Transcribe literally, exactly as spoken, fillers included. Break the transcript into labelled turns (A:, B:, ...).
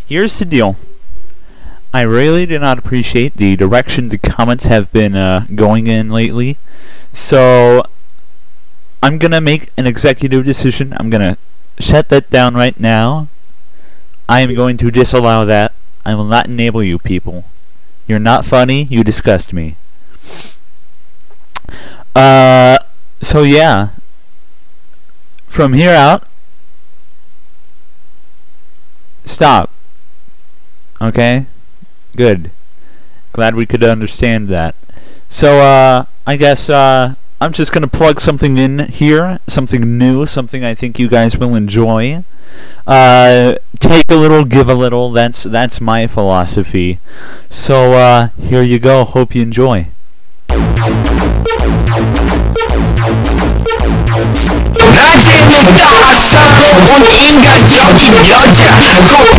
A: Here's the deal. I really do not appreciate the direction the comments have been uh, going in lately. So I'm going to make an executive decision. I'm going to set that down right now. I am going to disallow that. I will not enable you people. You're not funny. You disgust me. Uh, so yeah. From here out, stop. Okay? Good. Glad we could understand that. So, uh, I guess, uh, I'm just gonna plug something in here. Something new. Something I think you guys will enjoy. Uh, take a little, give a little. That's, that's my philosophy. So, uh, here you go. Hope you enjoy.